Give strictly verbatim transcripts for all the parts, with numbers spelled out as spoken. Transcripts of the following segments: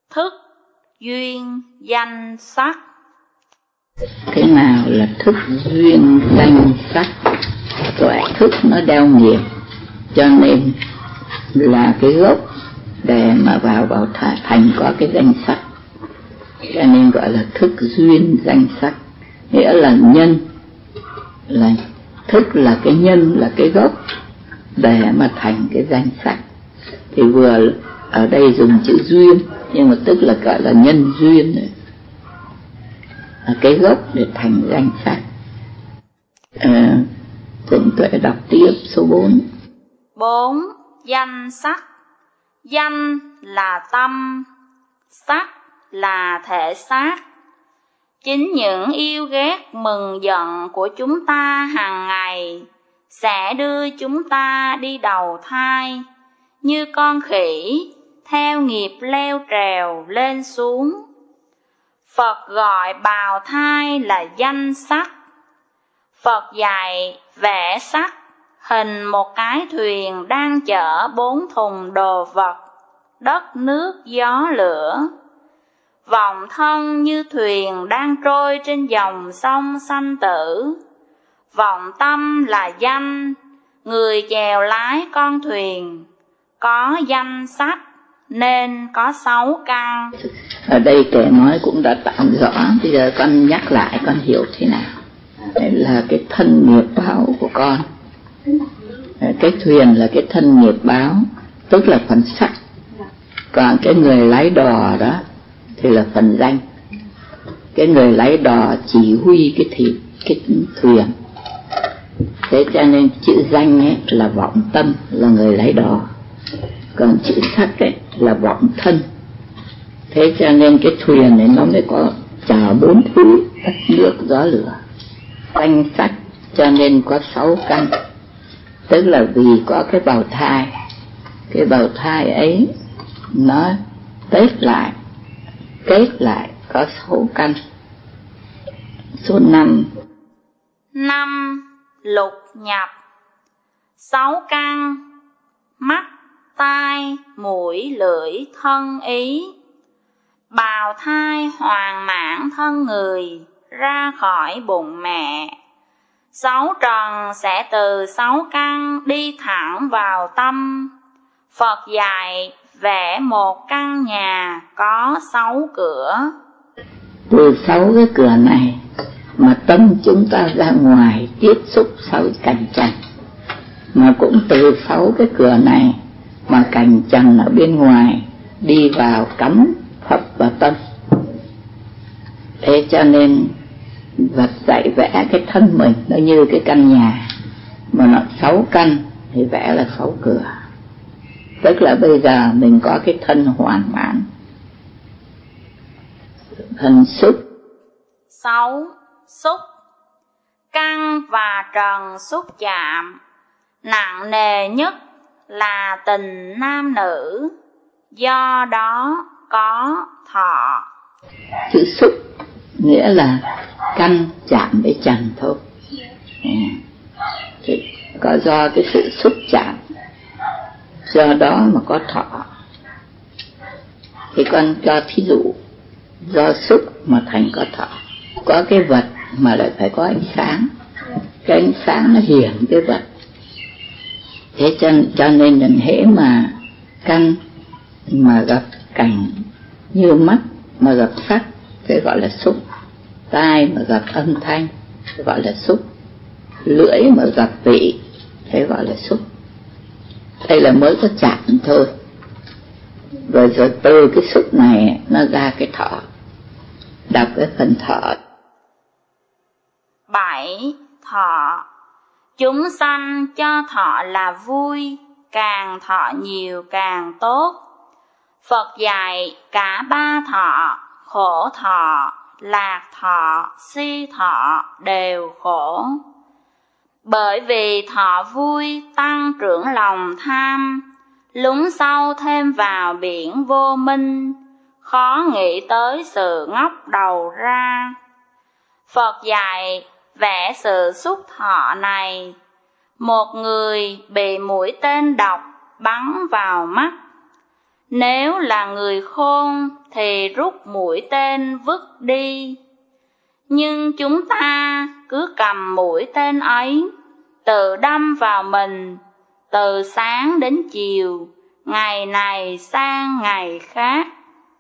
Thức duyên danh sắc. Thế nào là thức duyên danh sắc? Gọi thức nó đeo nghiệp, cho nên là cái gốc để mà vào vào thành có cái danh sắc, cho nên gọi là thức duyên danh sắc. Nghĩa là nhân, là thức là cái nhân, là cái gốc để mà thành cái danh sắc. Thì vừa ở đây dùng chữ duyên, nhưng mà tức là gọi là nhân duyên này, là cái gốc để thành danh sắc. À, Thịnh Tuệ đọc tiếp số bốn. Bốn. Danh sắc. Danh là tâm, sắc là thể xác. Chính những yêu ghét mừng giận của chúng ta hàng ngày sẽ đưa chúng ta đi đầu thai, như con khỉ theo nghiệp leo trèo lên xuống. Phật gọi bào thai là danh sắc. Phật dạy vẽ sắc hình một cái thuyền đang chở bốn thùng đồ vật, đất nước gió lửa. Vọng thân như thuyền đang trôi trên dòng sông sanh tử. Vọng tâm là danh, người chèo lái con thuyền. Có danh sắc nên có sáu căn. Ở đây kẻ nói cũng đã tạm rõ, bây giờ con nhắc lại con hiểu thế nào. Đây là cái thân nghiệp báo của con. Cái thuyền là cái thân nghiệp báo, tức là phần sắc. Còn cái người lái đò đó thì là phần danh. Cái người lái đò chỉ huy cái, thị, cái thuyền. Thế cho nên chữ danh ấy là vọng tâm, là người lái đò. Còn chữ sắc ấy là vọng thân. Thế cho nên cái thuyền này nó mới có chở bốn thứ: đất nước gió lửa. Danh sắc cho nên có sáu căn. Tức là vì có cái bào thai, cái bào thai ấy nó kết lại, kết lại có sáu căn. Số năm. Năm. Lục nhập. Sáu căn: mắt, tai, mũi, lưỡi, thân, ý. Bào thai hoàn mãn thân người ra khỏi bụng mẹ. Sáu trần sẽ từ sáu căn đi thẳng vào tâm. Phật dạy vẽ một căn nhà có sáu cửa. Từ sáu cái cửa này mà tâm chúng ta ra ngoài tiếp xúc sáu cành trần, mà cũng từ sáu cái cửa này mà cành trần ở bên ngoài đi vào cắm Phật vào tâm. Thế cho nên Phật dạy vẽ cái thân mình nó như cái căn nhà, mà nó sáu căn thì vẽ là sáu cửa. Tức là bây giờ mình có cái thân hoàn mãn. Thân xúc. Sáu. Xúc. Căn và trần xúc chạm. Nặng nề nhất là tình nam nữ, do đó có thọ. Chữ xúc nghĩa là căn chạm với trần thôi. Thì có do cái sự xúc chạm, do đó mà có thọ. Thì con cho thí dụ, do xúc mà thành có thọ. Có cái vật mà lại phải có ánh sáng, cái ánh sáng nó hiển cái vật. Thế cho, cho nên là hễ mà căn mà gặp cảnh như mắt mà gặp sắc thì gọi là xúc. Tai mà gặp âm thanh thì gọi là xúc. Lưỡi mà gặp vị thì gọi là xúc. Đây là mới có chạm thôi. Rồi rồi từ cái xúc này nó ra cái thọ. Đọc cái phần thọ. Bảy. Thọ. Chúng sanh cho thọ là vui, càng thọ nhiều càng tốt. Phật dạy cả ba thọ, khổ thọ, lạc thọ, si thọ đều khổ. Bởi vì thọ vui tăng trưởng lòng tham, lún sâu thêm vào biển vô minh, khó nghĩ tới sự ngóc đầu ra. Phật dạy vẽ sự xúc thọ này. Một người bị mũi tên độc bắn vào mắt, Nếu là người khôn thì rút mũi tên vứt đi, nhưng chúng ta cứ cầm mũi tên ấy, tự đâm vào mình, từ sáng đến chiều, ngày này sang ngày khác.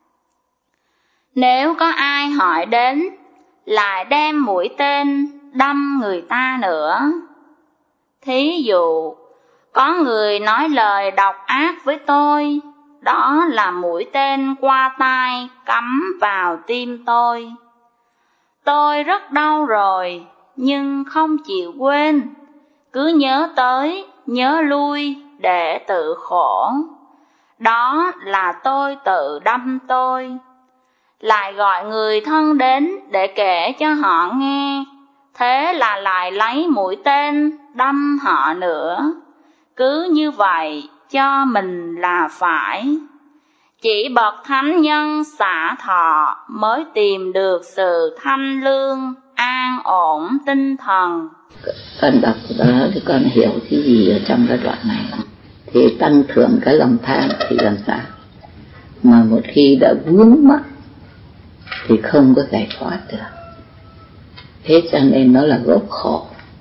Nếu có ai hỏi đến, lại đem mũi tên đâm người ta nữa. Thí dụ, có người nói lời độc ác với tôi, đó là mũi tên qua tai cắm vào tim tôi. Tôi rất đau rồi, nhưng không chịu quên, cứ nhớ tới, nhớ lui để tự khổ. Đó là tôi tự đâm tôi. Lại gọi người thân đến để kể cho họ nghe, thế là lại lấy mũi tên đâm họ nữa. Cứ như vậy cho mình là phải. Chỉ bậc thánh nhân xả thọ mới tìm được sự thanh lương, an ổn tinh thần. Con đọc đó thì con hiểu cái gì ở trong cái đoạn này. Thì tăng thưởng cái lòng tham thì làm sao? Mà một khi đã vướng mắc thì không có giải thoát được. Thế cho nên nó là gốc khổ.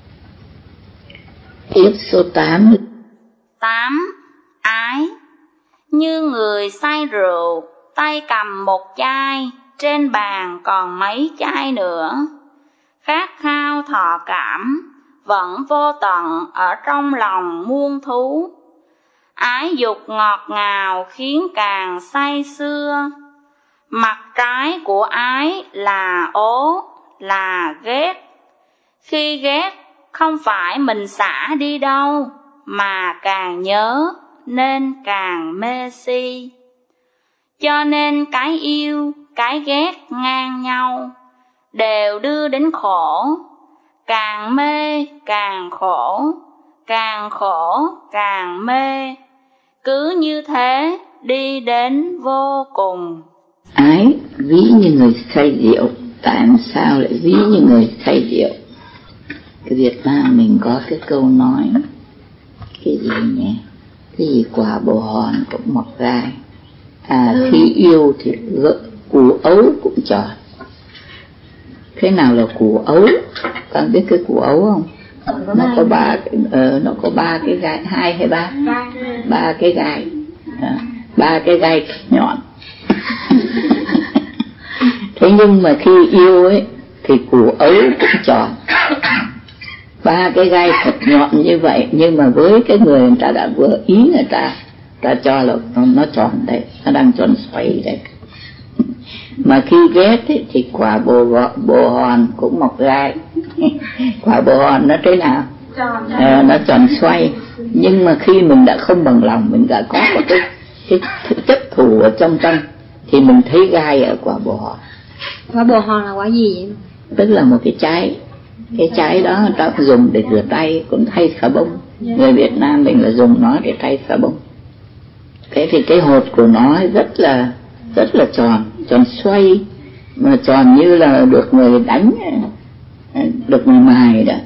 Tiếp số tám. Tám. Ái. Như người say rượu, tay cầm một chai, trên bàn còn mấy chai nữa. Khát khao thọ cảm, vẫn vô tận ở trong lòng muôn thú. Ái dục ngọt ngào khiến càng say sưa. Mặt trái của ái là ố, là ghét. Khi ghét không phải mình xả đi đâu, mà càng nhớ nên càng mê si. Cho nên cái yêu, cái ghét ngang nhau, đều đưa đến khổ. Càng mê càng khổ, càng khổ càng mê, cứ như thế đi đến vô cùng. Ái ví như người say rượu. Tại sao lại ví như người say rượu? Cái Việt Nam mình có cái câu nói, cái gì nhỉ? Cái gì quả bồ hòn cũng mọc gai. À, ừ. Khi yêu thì gỡ, củ ấu cũng tròn. Thế nào là củ ấu? Con biết cái củ ấu không? Nó có ba, uh, nó có ba cái gai, hai hay ba? Ba cái gai, à, ba cái gai nhọn. Thế nhưng mà khi yêu ấy thì củ ấu cũng tròn. Ba cái gai thật nhọn như vậy, nhưng mà với cái người người ta đã vừa ý người ta, ta cho là nó, nó tròn đấy, nó đang tròn xoay đấy. Mà khi ghét ấy, thì quả bồ, bồ hòn cũng mọc gai. Quả bồ hòn nó thế nào? À, nó tròn xoay. Nhưng mà khi mình đã không bằng lòng, mình đã có một cái, cái chấp thù ở trong tâm, thì mình thấy gai ở quả bồ hòn. Quả bồ hòn là quả gì vậy? Tức là một cái trái. Cái trái đó người ta dùng để rửa tay, cũng thay xà bông. Người Việt Nam mình là dùng nó để thay xà bông. Thế thì cái hột của nó rất là rất là tròn, tròn xoay, mà tròn như là được người đánh, được người mài đó.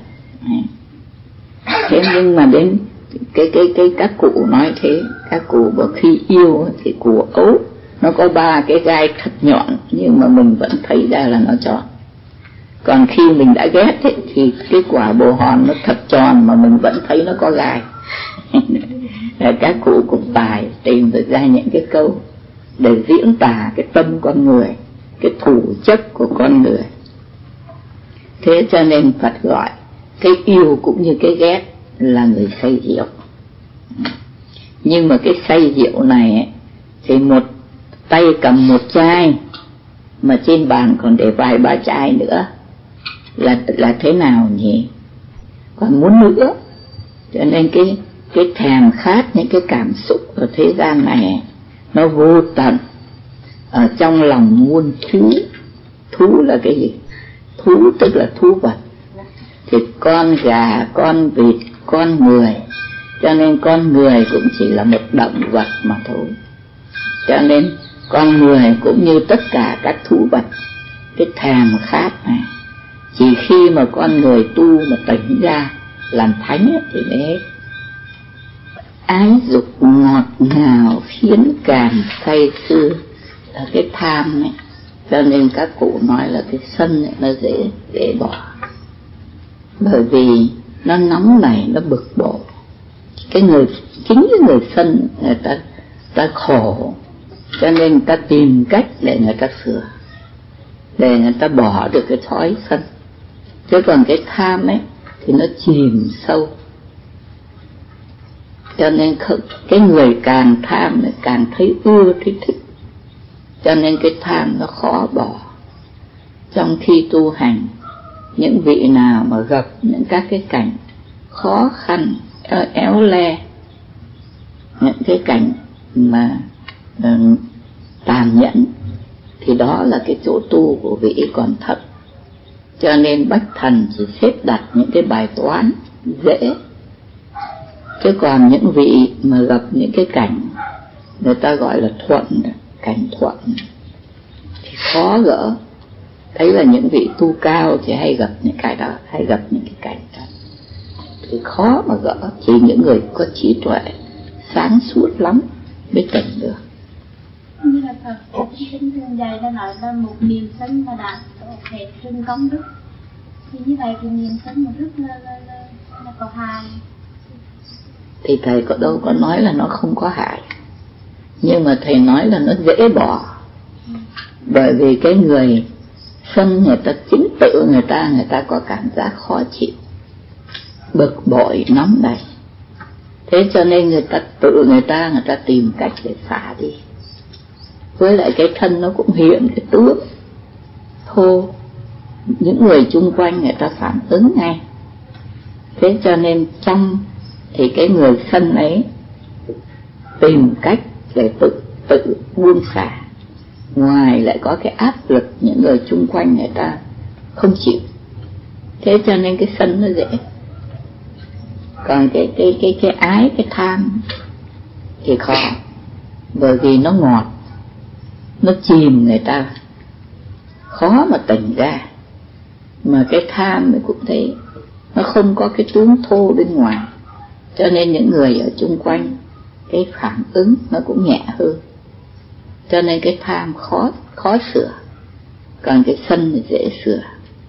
Thế nhưng mà đến cái cái cái các cụ nói thế, các cụ bảo khi yêu thì củ ấu nó có ba cái gai thật nhọn, nhưng mà mình vẫn thấy ra là nó tròn. Còn khi mình đã ghét ấy, thì cái quả bồ hòn nó thật tròn mà mình vẫn thấy nó có gai. Các cụ cũng tài tìm được ra những cái câu để diễn tả cái tâm con người, cái thủ chất của con người. Thế cho nên Phật gọi cái yêu cũng như cái ghét là người say rượu. Nhưng mà cái say rượu này ấy, thì một tay cầm một chai mà trên bàn còn để vài ba chai nữa, là là thế nào nhỉ? Còn muốn nữa. Cho nên cái cái thèm khát những cái cảm xúc ở thế gian này nó vô tận, ở trong lòng muôn thú. Thú là cái gì? Thú tức là thú vật, thịt con gà, con vịt, con người. Cho nên con người cũng chỉ là một động vật mà thôi. Cho nên con người cũng như tất cả các thú vật, cái thèm khát này chỉ khi mà con người tu mà tỉnh ra làm thánh ấy, thì mới hết. ái dục ngọt ngào khiến càng say sưa là cái tham ấy. Cho nên các cụ nói là cái sân ấy, nó dễ dễ bỏ, bởi vì nó nóng nảy, nó bực bội. Cái người chính cái người sân người ta ta khổ, cho nên người ta tìm cách để người ta sửa, để người ta bỏ được cái thói sân. Chứ còn cái tham ấy thì nó chìm sâu, cho nên cái người càng tham càng thấy ưa, thấy thích, cho nên cái tham nó khó bỏ. Trong khi tu hành, những vị nào mà gặp những các cái cảnh khó khăn, éo le, những cái cảnh mà uh, tàn nhẫn, thì đó là cái chỗ tu của vị còn thấp. Cho nên Bách Thần chỉ xếp đặt những cái bài toán dễ. Chứ còn những vị mà gặp những cái cảnh người ta gọi là thuận, cảnh thuận, thì khó gỡ. Đấy là những vị tu cao thì hay gặp những cái đó, hay gặp những cái cảnh đó thì khó mà gỡ. Chỉ những người có trí tuệ sáng suốt lắm mới tỉnh được. Như là Phật tính thương dạy đã nói là một niềm sân là đạt hệ trưng công đức, thì như vậy thì niềm sân một đức là, là, là, là có hại. Thì thầy có đâu có nói là nó không có hại, nhưng mà thầy nói là nó dễ bỏ. ừ. Bởi vì cái người sân người ta chính tự người ta người ta có cảm giác khó chịu, bực bội, nóng nảy. Thế cho nên người ta tự người ta người ta tìm cách để xả đi. Với lại cái thân nó cũng hiện cái tướng thô, những người chung quanh người ta phản ứng ngay. Thế cho nên trong thì cái người sân ấy tìm cách để tự tự buông xả. Ngoài lại có cái áp lực những người chung quanh người ta không chịu. Thế cho nên cái sân nó dễ. Còn cái cái cái cái ái, cái tham thì khó, bởi vì nó ngọt, nó chìm người ta, khó mà tỉnh ra. Mà cái tham thì cũng thế, nó không có cái tướng thô bên ngoài, cho nên những người ở chung quanh cái phản ứng nó cũng nhẹ hơn. Cho nên cái tham khó khó sửa, còn cái sân thì dễ sửa.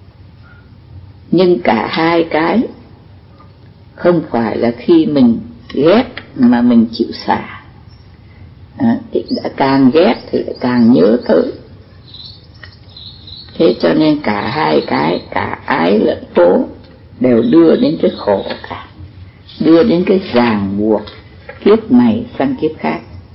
Nhưng cả hai cái không phải là khi mình ghét mà mình chịu xả. À, thì đã càng ghét thì lại càng nhớ tới. Thế cho nên cả hai cái, cả ái lẫn tố đều đưa đến cái khổ cả, đưa đến cái ràng buộc kiếp này sang kiếp khác.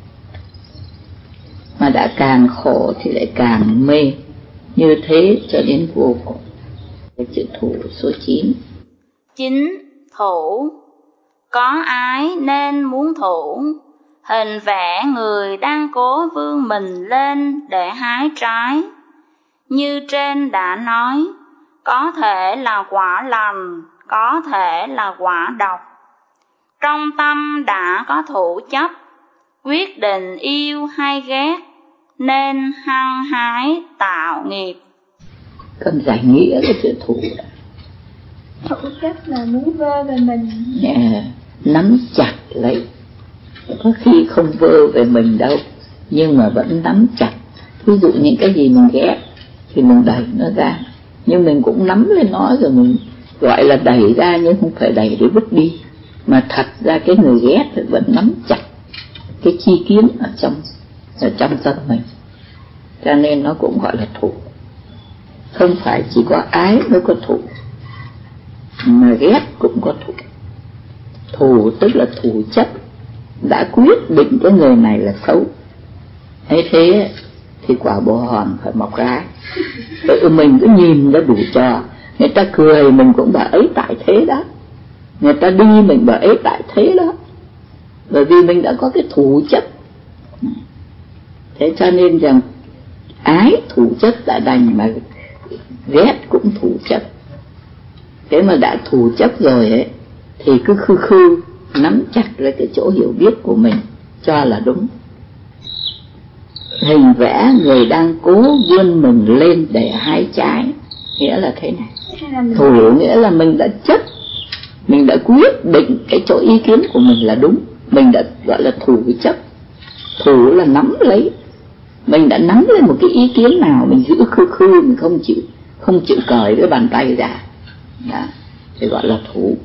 Mà đã càng khổ thì lại càng mê, như thế cho đến vô cùng. Cái chữ thủ số chín. Chính thủ, có ái nên muốn thủ, hình vẽ người đang cố vươn mình lên để hái trái. Như trên đã nói, có thể là quả lành, có thể là quả độc. Trong tâm đã có thủ chấp, quyết định yêu hay ghét, nên hăng hái tạo nghiệp. Cần giải nghĩa cái chữ thủ đó. Thủ chấp là muốn vơ về mình. Yeah, nắm chặt lấy. Có khi không vơ về mình đâu, nhưng mà vẫn nắm chặt. Ví dụ những cái gì mình ghét thì mình đẩy nó ra, nhưng mình cũng nắm lên nó rồi mình gọi là đẩy ra, nhưng không phải đẩy để vứt đi, mà thật ra cái người ghét thì vẫn nắm chặt cái chi kiến ở trong ở trong tâm mình, cho nên nó cũng gọi là thủ. Không phải chỉ có ái mới có thủ, mà ghét cũng có thủ. Thủ tức là thủ chấp, đã quyết định cái người này là xấu. Thế thế thì quả bồ hòn phải mọc ra. Tự mình cứ nhìn ra đủ trò, người ta cười mình cũng bảo ấy tại thế đó, người ta đi mình bảo ấy tại thế đó, bởi vì mình đã có cái thủ chấp. Thế cho nên rằng ái thủ chấp đã đành, mà ghét cũng thủ chấp. Thế mà đã thủ chấp rồi ấy thì cứ khư khư nắm chặt lấy cái chỗ hiểu biết của mình cho là đúng. Hình vẽ người đang cố vươn mình lên để hái trái, nghĩa là thế này. Thủ nghĩa là mình đã chấp, mình đã quyết định cái chỗ ý kiến của mình là đúng, mình đã gọi là thủ chấp. Thủ là nắm lấy, mình đã nắm lấy một cái ý kiến nào, mình giữ khư khư, mình không chịu không chịu cởi cái bàn tay ra, đó, thì gọi là thủ.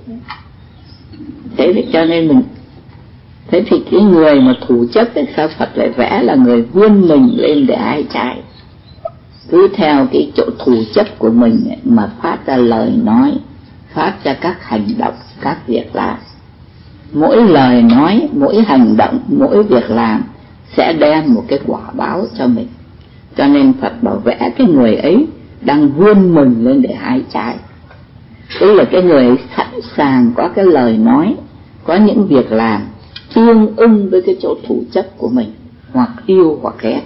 Thế thì cho nên mình, thế thì cái người mà thủ chấp ấy, sao Phật lại vẽ là người vươn mình lên để hái trái, cứ theo cái chỗ thủ chấp của mình ấy, mà phát ra lời nói, phát ra các hành động, các việc làm. Mỗi lời nói, mỗi hành động, mỗi việc làm sẽ đem một cái quả báo cho mình. Cho nên Phật bảo vẽ cái người ấy đang vươn mình lên để hái trái. Tức là cái người ấy sẵn sàng có cái lời nói, có những việc làm tương ưng với cái chỗ thủ chấp của mình, hoặc yêu hoặc ghét.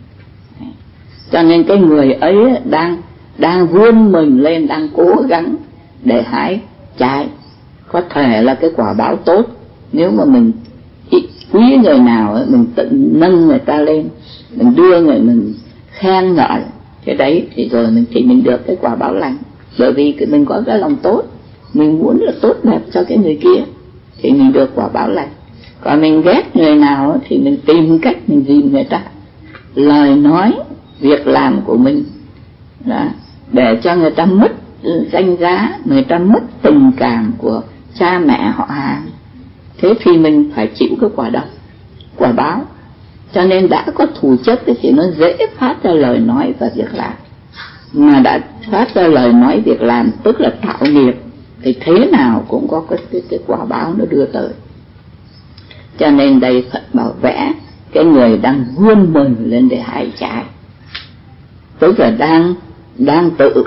Cho nên cái người ấy đang đang vươn mình lên, đang cố gắng để hái trái. Có thể là cái quả báo tốt, nếu mà mình quý người nào ấy, mình tự nâng người ta lên, mình đưa người, mình khen ngợi cái đấy, thì rồi mình thì mình được cái quả báo lành. Bởi vì mình có cái lòng tốt, mình muốn là tốt đẹp cho cái người kia, thì mình được quả báo lành. Còn mình ghét người nào ấy, thì mình tìm cách mình dìm người ta, lời nói, việc làm của mình đó, để cho người ta mất danh giá, người ta mất tình cảm của cha mẹ họ hàng. Thế thì mình phải chịu cái quả độc, quả báo. Cho nên đã có thủ chấp thì nó dễ phát ra lời nói và việc làm. Mà đã phát ra lời nói việc làm tức là tạo nghiệp, thì thế nào cũng có cái, cái, cái quả báo nó đưa tới. Cho nên đây Phật bảo vẽ cái người đang vươn mình lên để hái trái, tức là đang đang tự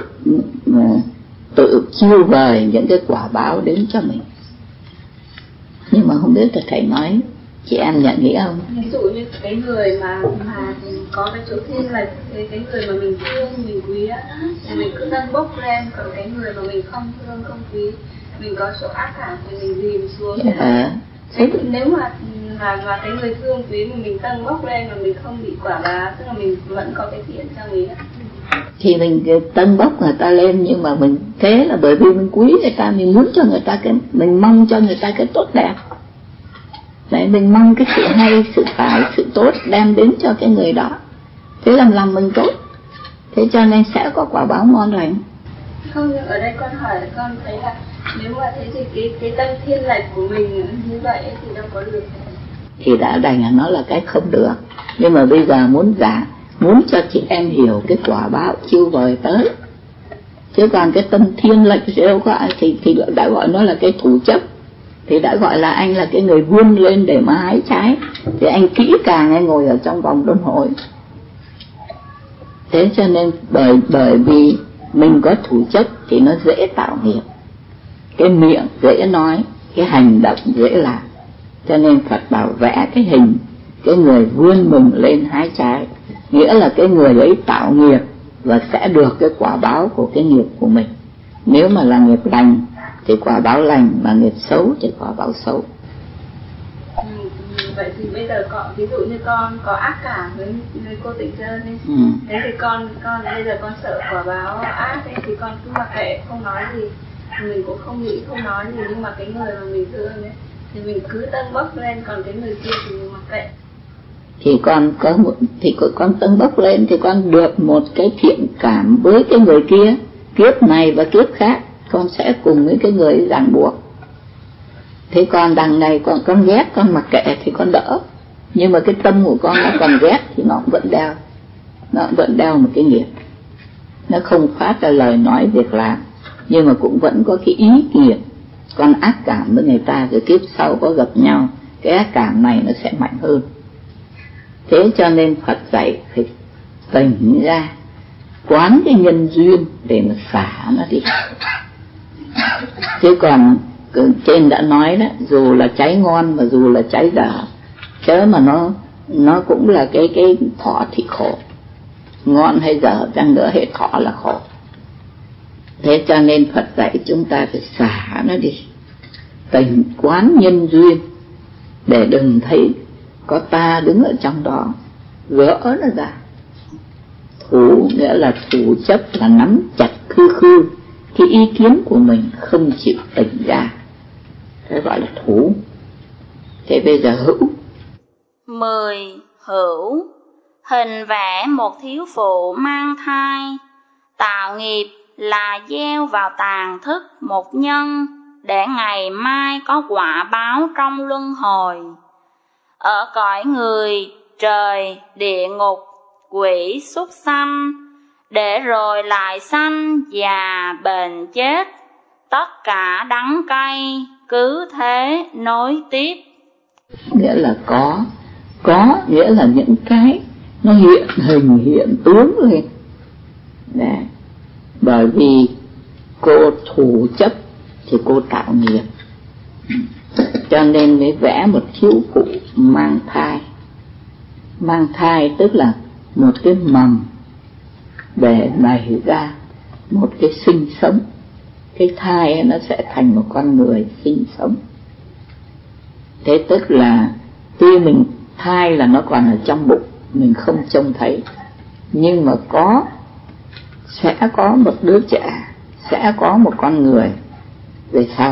tự chiêu vời những cái quả báo đến cho mình. Nhưng mà không biết là thầy nói chị em nhận nghĩ không? Ví dụ như cái người mà mà có cái chỗ thiên là cái, cái người mà mình thương, mình quý á, thì mình cứ nâng bốc lên. Còn cái người mà mình không thương, không quý, mình có chỗ ác cảm thì mình dìm xuống. Dạ. Thế thì nếu mà mà, mà cái người thương quý mà mình nâng bốc lên mà mình không bị quả báo, tức là mình vẫn có cái thiện trong ý. Thì mình tân bốc người ta lên, nhưng mà mình thế là bởi vì mình quý người ta, mình muốn cho người ta cái, mình mong cho người ta cái tốt đẹp. Đấy, mình mong cái sự hay, sự phải, sự tốt đem đến cho cái người đó. Thế làm lòng mình tốt, thế cho nên sẽ có quả báo ngon lành. Không, nhưng ở đây con hỏi là con thấy là nếu mà thế thì cái, cái tâm thiên lệch của mình như vậy thì đâu có được. Thì đã đành là nó là cái không được. Nhưng mà bây giờ muốn giả, muốn cho chị em hiểu cái quả báo chiêu vời tới. Chứ còn cái tâm thiên lệch thì đâu có ai, thì, thì đã gọi nó là cái thủ chấp. Thì đã gọi là anh là cái người vươn lên để mà hái trái, thì anh kỹ càng anh ngồi ở trong vòng luân hồi. Thế cho nên bởi bởi vì mình có thủ chấp thì nó dễ tạo nghiệp, cái miệng dễ nói, cái hành động dễ làm. Cho nên Phật bảo vẽ cái hình cái người vươn mình lên hái trái, nghĩa là cái người ấy tạo nghiệp và sẽ được cái quả báo của cái nghiệp của mình. Nếu mà là nghiệp lành thì quả báo lành, mà nghiệp xấu thì quả báo xấu. Ừ, vậy thì bây giờ có, ví dụ như con có ác cảm với người cô Tịnh Trơn ấy, ừ. Thế thì con con bây giờ con sợ quả báo ác ấy, thì con cứ mặc kệ, không nói gì, mình cũng không nghĩ, không nói gì. Nhưng mà cái người mà mình thương ấy thì mình cứ tân bốc lên, còn cái người kia thì mình mặc kệ. Thì con có một, thì con tân bốc lên thì con được một cái thiện cảm với cái người kia, kiếp này và kiếp khác con sẽ cùng với cái người ràng buộc. Thế con đằng này con con ghét, con mặc kệ thì con đỡ. Nhưng mà cái tâm của con nó còn ghét thì nó vẫn đeo, nó vẫn đeo một cái nghiệp. Nó không phát ra lời nói việc làm, nhưng mà cũng vẫn có cái ý nghiệp. Con ác cảm với người ta, rồi kiếp sau có gặp nhau, cái ác cảm này nó sẽ mạnh hơn. Thế cho nên Phật dạy phải tỉnh ra, quán cái nhân duyên để mà xả nó đi. Chứ còn trên đã nói đó, dù là trái ngon mà dù là trái dở, chớ mà nó nó cũng là cái cái thọ thì khổ, ngon hay dở chăng nữa hết thọ là khổ. Thế cho nên Phật dạy chúng ta phải xả nó đi, tỉnh quán nhân duyên để đừng thấy có ta đứng ở trong đó, gỡ nó ra. Thủ nghĩa là thủ chấp, là nắm chặt khư khư cái ý kiến của mình, không chịu tỉnh ra, thế gọi là thủ. Thế bây giờ hữu. Mười. Hữu. Hình vẽ một thiếu phụ mang thai. Tạo nghiệp là gieo vào tàn thức một nhân, để ngày mai có quả báo trong luân hồi. Ở cõi người, trời, địa ngục, quỷ, súc sanh, để rồi lại sanh, già, bệnh, chết. Tất cả đắng cay, cứ thế nối tiếp. Nghĩa là có, có nghĩa là những cái nó hiện hình, hiện tướng lên. Đấy. Bởi vì cô thủ chấp thì cô tạo nghiệp, cho nên mới vẽ một thiếu phụ mang thai. Mang thai tức là một cái mầm để nảy ra một cái sinh sống. Cái thai ấy, nó sẽ thành một con người sinh sống. Thế tức là tuy mình thai là nó còn ở trong bụng, mình không trông thấy, nhưng mà có, sẽ có một đứa trẻ, sẽ có một con người về sau.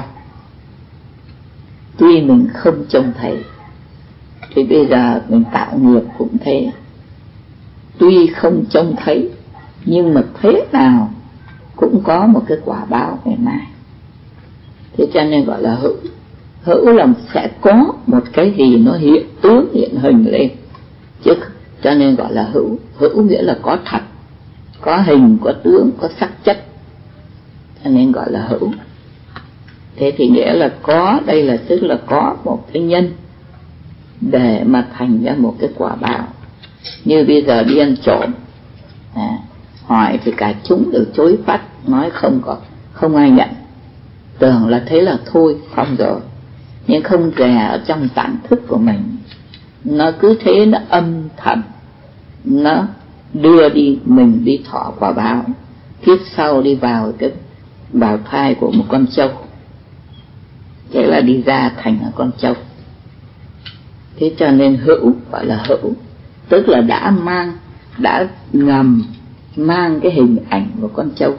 Tuy mình không trông thấy, thì bây giờ mình tạo nghiệp cũng thế. Tuy không trông thấy, nhưng mà thế nào cũng có một cái quả báo ngày mai. Thế cho nên gọi là hữu. Hữu là sẽ có một cái gì nó hiện tướng, hiện hình lên, chứ cho nên gọi là hữu. Hữu nghĩa là có thật, có hình, có tướng, có sắc chất, cho nên gọi là hữu. Thế thì nghĩa là có, đây là tức là có một cái nhân để mà thành ra một cái quả báo. Như bây giờ đi ăn trộm, à, hỏi thì cả chúng đều chối phát, nói không có, không ai nhận, tưởng là thế là thôi, xong rồi. Nhưng không rè ở trong tạng thức của mình, nó cứ thế nó âm thầm, nó đưa đi mình đi thọ quả báo. Kiếp sau đi vào cái bào thai của một con trâu, thế là đi ra thành là con trâu. Thế cho nên hữu gọi là hữu, tức là đã mang, đã ngầm mang cái hình ảnh của con trâu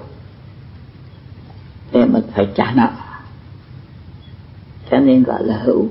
để mà phải trả nợ, cho nên gọi là hữu.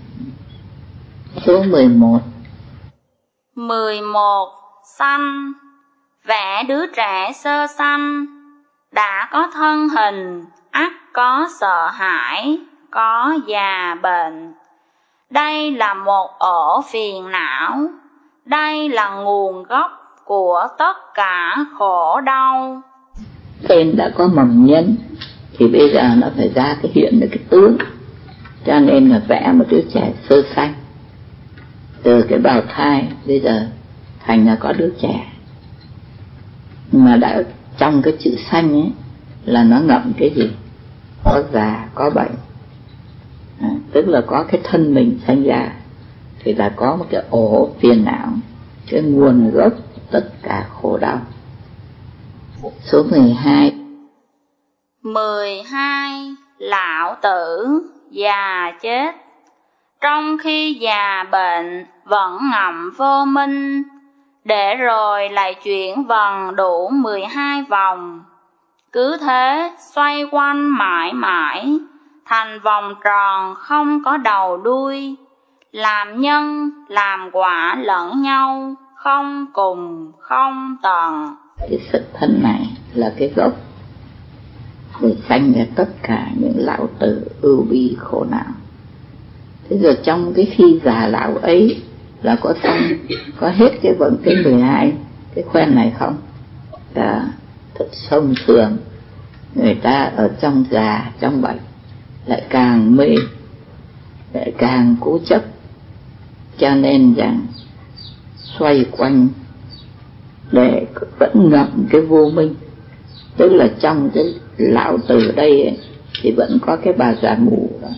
Số mười một. Mười một. Sanh. Vẽ đứa trẻ sơ sanh, đã có thân hình, ắt có sợ hãi, có già bệnh. Đây là một ổ phiền não, đây là nguồn gốc của tất cả khổ đau. Tên đã có mầm nhân thì bây giờ nó phải ra cái hiện được cái tướng, cho nên là vẽ một đứa trẻ sơ sanh. Từ cái bào thai bây giờ thành là có đứa trẻ, mà đã trong cái chữ sanh ấy là nó ngậm cái gì? Có già, có bệnh, à, tức là có cái thân mình sanh ra thì là có một cái ổ phiền não, cái nguồn gốc tất cả khổ đau. Số mười hai. Mười hai. Lão tử. Già chết. Trong khi già bệnh vẫn ngậm vô minh, để rồi lại chuyển vần đủ mười hai vòng. Cứ thế xoay quanh mãi mãi, thành vòng tròn không có đầu đuôi, làm nhân, làm quả lẫn nhau, không cùng, không tận. Cái sự thân này là cái gốc để sanh ra tất cả những lão tử ưu bi khổ não. Thế rồi trong cái khi già lão ấy là có xong, có hết cái vận cái mười hai cái khoen này không? Là thật thông thường người ta ở trong già, trong bệnh lại càng mê, lại càng cố chấp, cho nên rằng xoay quanh để vẫn ngậm cái vô minh. Tức là trong cái lão tử đây ấy, thì vẫn có cái bà già mù đó,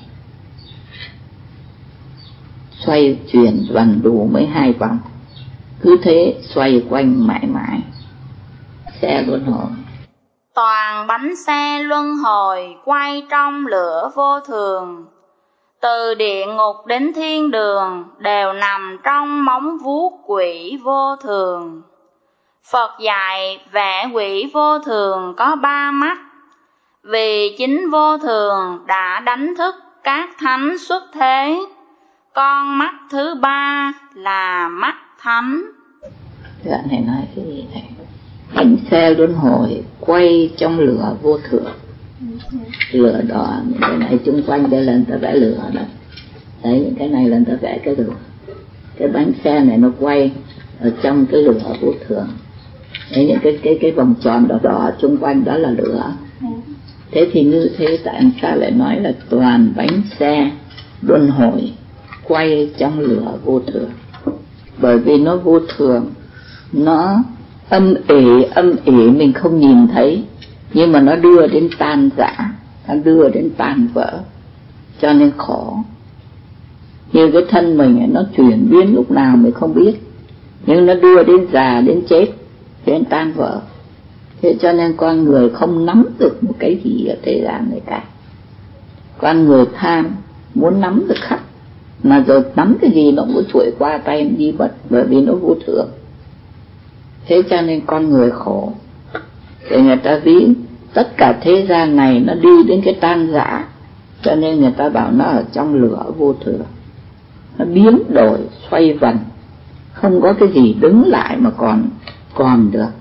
xoay chuyển vần đủ mấy hai vòng, cứ thế xoay quanh mãi mãi xe luân hồi. Toàn bánh xe luân hồi quay trong lửa vô thường, từ địa ngục đến thiên đường đều nằm trong móng vuốt quỷ vô thường. Phật dạy vẽ quỷ vô thường có ba mắt, vì chính vô thường đã đánh thức các thánh xuất thế, Con mắt thứ ba là mắt thánh. Đoạn này nói cái gì này? Bánh xe luân hồi quay trong lửa vô thường. Lửa đỏ, những cái này chung quanh đây là người ta vẽ lửa đó. Đấy, những cái này là người ta vẽ cái lửa. Cái bánh xe này nó quay ở trong cái lửa vô thường. Đấy, những cái cái cái vòng tròn đỏ đỏ chung quanh đó là lửa. Thế thì như thế tại sao lại nói là toàn bánh xe luân hồi quay trong lửa vô thường? Bởi vì nó vô thường, nó âm ỉ, âm ỉ mình không nhìn thấy, nhưng mà nó đưa đến tan rã, nó đưa đến tan vỡ, cho nên khổ. Như cái thân mình ấy, nó chuyển biến lúc nào mình không biết, nhưng nó đưa đến già, đến chết, đến tan vỡ. Thế cho nên con người không nắm được một cái gì ở thế gian này cả. Con người tham, muốn nắm được khắp, mà rồi nắm cái gì nó cũng chuỗi qua tay đi mất, bởi vì nó vô thường. Thế cho nên con người khổ. Để người ta ví tất cả thế gian này nó đi đến cái tan rã, cho nên người ta bảo nó ở trong lửa vô thường. Nó biến đổi, xoay vần, không có cái gì đứng lại mà còn còn được.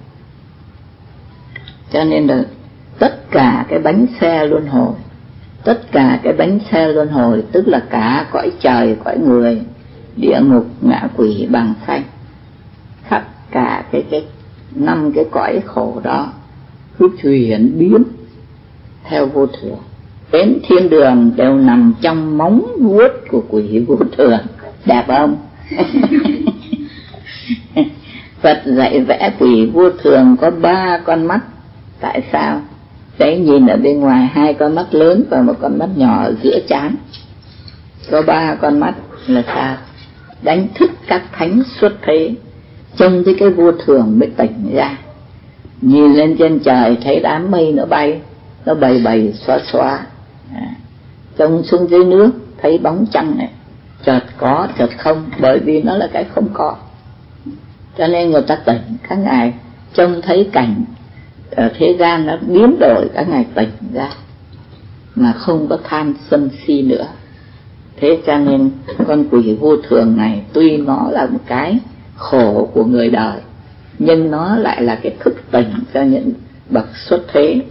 Cho nên là tất cả cái bánh xe luân hồi, tất cả cái bánh xe luân hồi tức là cả cõi trời, cõi người, địa ngục, ngạ quỷ, bằng sanh, khắp cả cái cái năm cái cõi khổ đó cứ chuyển biến theo vô thường. Đến thiên đường đều nằm trong móng vuốt của quỷ vô thường. Đẹp không? Phật dạy vẽ quỷ vô thường có ba con mắt. Tại sao? Đấy, nhìn ở bên ngoài hai con mắt lớn và một con mắt nhỏ ở giữa trán. Có ba con mắt là sao? Đánh thức các thánh xuất thế, trông thấy cái vô thường mới tỉnh ra. Nhìn lên trên trời thấy đám mây nó bay, nó bầy bầy xóa xóa. À, trông xuống dưới nước thấy bóng trăng này, chợt có chợt không, bởi vì nó là cái không có. Cho nên người ta tỉnh, các ngài trông thấy cảnh ở thế gian nó biến đổi, các ngài tỉnh ra mà không có tham sân si nữa. Thế cho nên con quỷ vô thường này tuy nó là một cái khổ của người đời, nhưng nó lại là cái thức tỉnh cho những bậc xuất thế.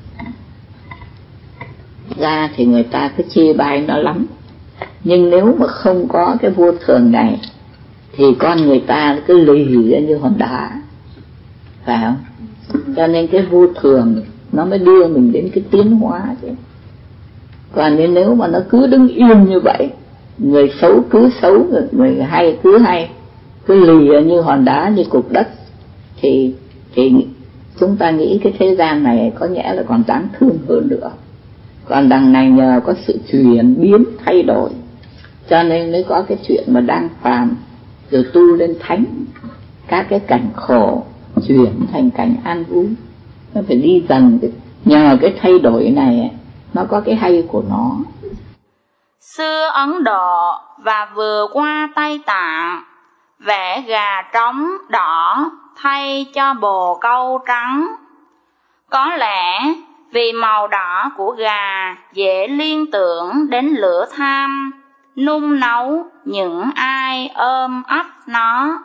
Ra thì người ta cứ chê bai nó lắm, nhưng nếu mà không có cái vô thường này thì con người ta cứ lì như hòn đá, phải không? Cho nên cái vô thường nó mới đưa mình đến cái tiến hóa chứ. Còn nếu, nếu mà nó cứ đứng yên như vậy, người xấu cứ xấu, người, người hay cứ hay, cứ lì như hòn đá, như cục đất, thì, thì chúng ta nghĩ cái thế gian này có nhẽ là còn đáng thương hơn nữa. Còn đằng này nhờ có sự chuyển biến thay đổi, cho nên mới có cái chuyện mà đang phàm rồi tu lên thánh, các cái cảnh khổ chuyển thành cảnh an vui. Nó phải đi dần, nhờ cái thay đổi này nó có cái hay của nó. Xưa Ấn Độ và vừa qua Tây Tạng, vẽ gà trống đỏ thay cho bồ câu trắng. Có lẽ vì màu đỏ của gà dễ liên tưởng đến lửa tham, nung nấu những ai ôm ấp nó.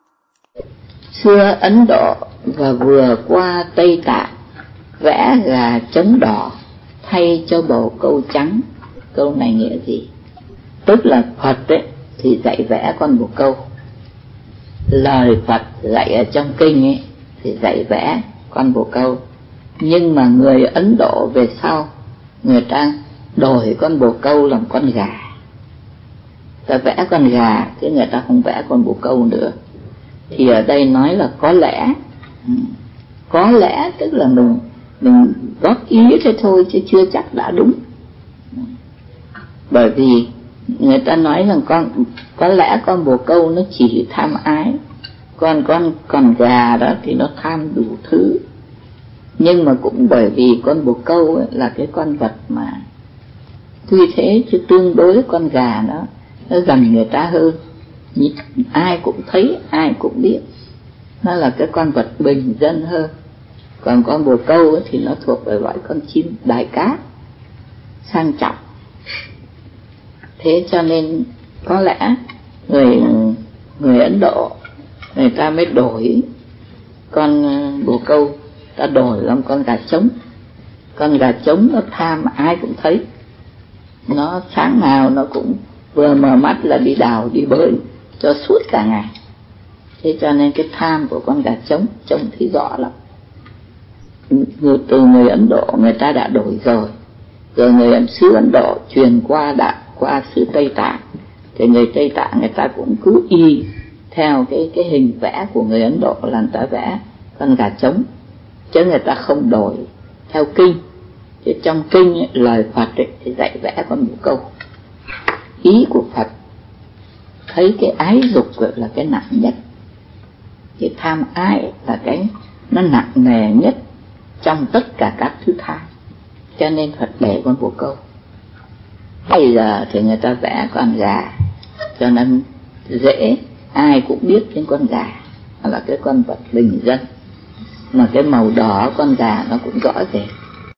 Xưa Ấn Độ và vừa qua Tây Tạng, vẽ gà trống đỏ thay cho bồ câu trắng. Câu này nghĩa gì? Tức là Phật ấy thì dạy vẽ con bồ câu, lời Phật dạy ở trong kinh ấy thì dạy vẽ con bồ câu. Nhưng mà người Ấn Độ về sau, người ta đổi con bồ câu làm con gà. Ta vẽ con gà chứ người ta không vẽ con bồ câu nữa. Thì ở đây nói là có lẽ, có lẽ tức là mình mình góp ý thế thôi chứ chưa chắc đã đúng. Bởi vì người ta nói rằng con có lẽ con bồ câu nó chỉ tham ái, còn con con gà đó thì nó tham đủ thứ. Nhưng mà cũng bởi vì con bồ câu ấy là cái con vật mà tuy thế chứ tương đối con gà nó nó gần người ta hơn, ai cũng thấy, ai cũng biết, nó là cái con vật bình dân hơn. Còn con bồ câu ấy thì nó thuộc về loại con chim đại cát, sang trọng. Thế cho nên Có lẽ người người Ấn Độ người ta mới đổi con bồ câu, ta đổi làm con gà trống. Con gà trống nó tham ai cũng thấy, nó sáng nào nó cũng vừa mở mắt là đi đào đi bơi cho suốt cả ngày. Thế cho nên cái tham của con gà trống trông thấy rõ lắm. Người, từ người Ấn Độ người ta đã đổi rồi, rồi người xứ Ấn Độ truyền qua đã qua xứ Tây Tạng, thì người Tây Tạng người ta cũng cứ y theo cái cái hình vẽ của người Ấn Độ là người ta vẽ con gà trống, chứ người ta không đổi theo kinh. Chứ trong kinh ấy, lời Phật ấy, thì dạy vẽ con bồ câu. Ý của Phật thấy cái ái dục là cái nặng nhất, cái tham ái là cái nó nặng nề nhất trong tất cả các thứ tham, cho nên Phật để con bồ câu. Bây giờ thì người ta vẽ con gà cho nên dễ, ai cũng biết đến con gà là cái con vật bình dân, mà cái màu đỏ con gà nó cũng rõ rệt.